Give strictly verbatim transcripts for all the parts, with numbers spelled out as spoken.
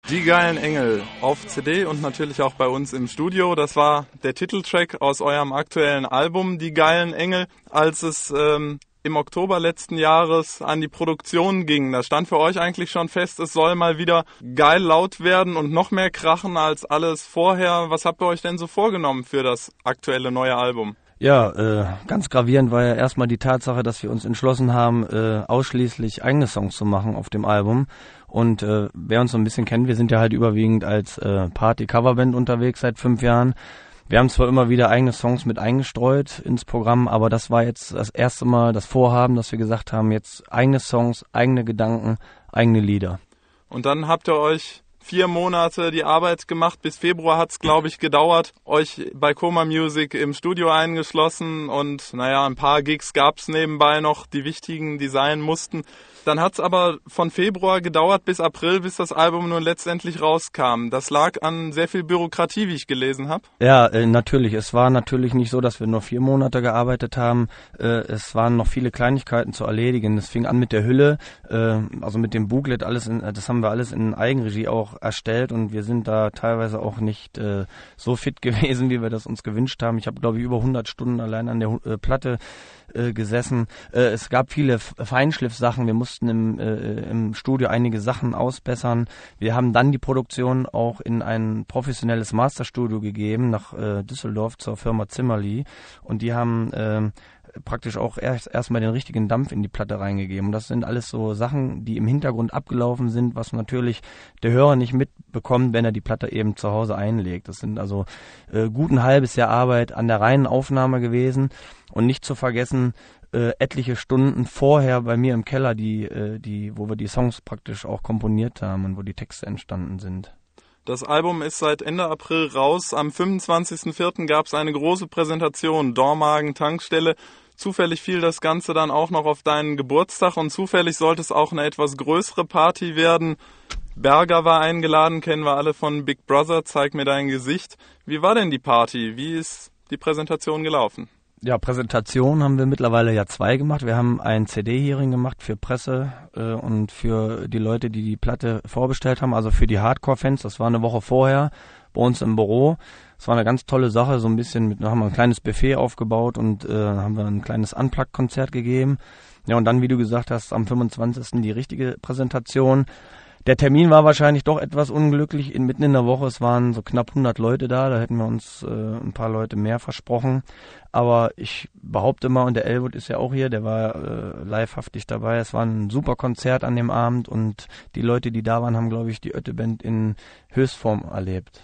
Die geilen Engel auf C D und natürlich auch bei uns im Studio. Das war der Titeltrack aus eurem aktuellen Album Die geilen Engel. Als es ähm, im Oktober letzten Jahres an die Produktion ging, da stand für euch eigentlich schon fest, es soll mal wieder geil laut werden und noch mehr krachen als alles vorher. Was habt ihr euch denn so vorgenommen für das aktuelle neue Album? Ja, äh, ganz gravierend war ja erstmal die Tatsache, dass wir uns entschlossen haben, äh, ausschließlich eigene Songs zu machen auf dem Album. Und äh, wer uns so ein bisschen kennt, wir sind ja halt überwiegend als äh, Party-Coverband unterwegs seit fünf Jahren. Wir haben zwar immer wieder eigene Songs mit eingestreut ins Programm, aber das war jetzt das erste Mal das Vorhaben, dass wir gesagt haben, jetzt eigene Songs, eigene Gedanken, eigene Lieder. Und dann habt ihr euch vier Monate die Arbeit gemacht. Bis Februar hat's, glaube ich, gedauert. Euch bei Koma Music im Studio eingeschlossen und naja, ein paar Gigs gab's nebenbei noch, die wichtigen, die sein mussten. Dann hat's aber von Februar gedauert bis April, bis das Album nun letztendlich rauskam. Das lag an sehr viel Bürokratie, wie ich gelesen habe. Ja, äh, natürlich. Es war natürlich nicht so, dass wir nur vier Monate gearbeitet haben. Äh, es waren noch viele Kleinigkeiten zu erledigen. Es fing an mit der Hülle, äh, also mit dem Booklet, alles in, das haben wir alles in Eigenregie auch erstellt und wir sind da teilweise auch nicht äh, so fit gewesen, wie wir das uns gewünscht haben. Ich habe, glaube ich, über hundert Stunden allein an der äh, Platte äh, gesessen. Äh, es gab viele F- Feinschliffsachen. Wir mussten im, äh, im Studio einige Sachen ausbessern. Wir haben dann die Produktion auch in ein professionelles Masterstudio gegeben, nach äh, Düsseldorf zur Firma Zimmerli. Und die haben äh, praktisch auch erst erstmal den richtigen Dampf in die Platte reingegeben. Und das sind alles so Sachen, die im Hintergrund abgelaufen sind, was natürlich der Hörer nicht mitbekommt, wenn er die Platte eben zu Hause einlegt. Das sind also äh, gut ein halbes Jahr Arbeit an der reinen Aufnahme gewesen. Und nicht zu vergessen, äh, etliche Stunden vorher bei mir im Keller, die, äh, die, wo wir die Songs praktisch auch komponiert haben und wo die Texte entstanden sind. Das Album ist seit Ende April raus. Am fünfundzwanzigsten vierten gab es eine große Präsentation, Dormagen Tankstelle. Zufällig fiel das Ganze dann auch noch auf deinen Geburtstag und zufällig sollte es auch eine etwas größere Party werden. Berger war eingeladen, kennen wir alle von Big Brother, zeig mir dein Gesicht. Wie war denn die Party? Wie ist die Präsentation gelaufen? Ja, Präsentation haben wir mittlerweile ja zwei gemacht. Wir haben ein C D-Hearing gemacht für Presse äh, und für die Leute, die die Platte vorbestellt haben, also für die Hardcore-Fans. Das war eine Woche vorher bei uns im Büro. Das war eine ganz tolle Sache, so ein bisschen mit, da haben wir ein kleines Buffet aufgebaut und äh, haben wir ein kleines Unplugged-Konzert gegeben. Ja, und dann, wie du gesagt hast, am fünfundzwanzigsten die richtige Präsentation. Der Termin war wahrscheinlich doch etwas unglücklich. In, mitten in der Woche, es waren so knapp hundert Leute da, da hätten wir uns äh, ein paar Leute mehr versprochen. Aber ich behaupte mal, und der Elwood ist ja auch hier, der war äh, livehaftig dabei. Es war ein super Konzert an dem Abend und die Leute, die da waren, haben, glaube ich, die Ötte-Band in Höchstform erlebt.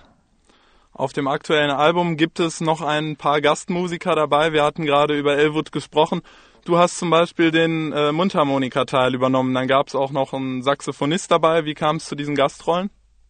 Auf dem aktuellen Album gibt es noch ein paar Gastmusiker dabei. Wir hatten gerade über Elwood gesprochen. Du hast zum Beispiel den äh, Mundharmonika-Teil übernommen. Dann gab es auch noch einen Saxophonist dabei. Wie kam es zu diesen Gastrollen?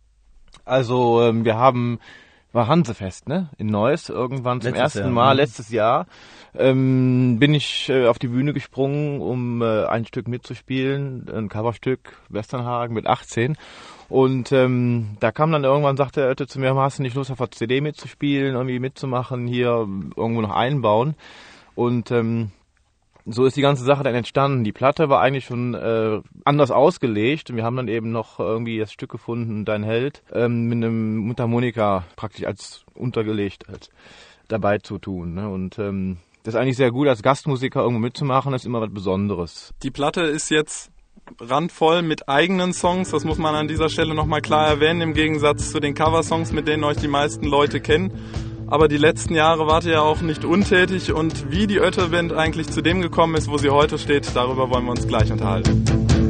Also ähm, wir haben, war Hansefest, ne? In Neuss irgendwann zum letztes ersten Jahr. Mal, letztes Jahr, ähm, bin ich äh, auf die Bühne gesprungen, um äh, ein Stück mitzuspielen, ein Coverstück, Westernhagen mit achtzehn. Und ähm, da kam dann irgendwann, sagte er zu mir, hast du nicht Lust auf der C D mitzuspielen, irgendwie mitzumachen, hier irgendwo noch einbauen? Und ähm, so ist die ganze Sache dann entstanden. Die Platte war eigentlich schon äh, anders ausgelegt und wir haben dann eben noch irgendwie das Stück gefunden, Dein Held, ähm, mit einem Mundharmonika praktisch als untergelegt als dabei zu tun. Ne? Und ähm, das ist eigentlich sehr gut, als Gastmusiker irgendwo mitzumachen, ist immer was Besonderes. Die Platte ist jetzt randvoll mit eigenen Songs, das muss man an dieser Stelle nochmal klar erwähnen, im Gegensatz zu den Coversongs, mit denen euch die meisten Leute kennen. Aber die letzten Jahre wart ihr ja auch nicht untätig und wie die Ötte-Band eigentlich zu dem gekommen ist, wo sie heute steht, darüber wollen wir uns gleich unterhalten.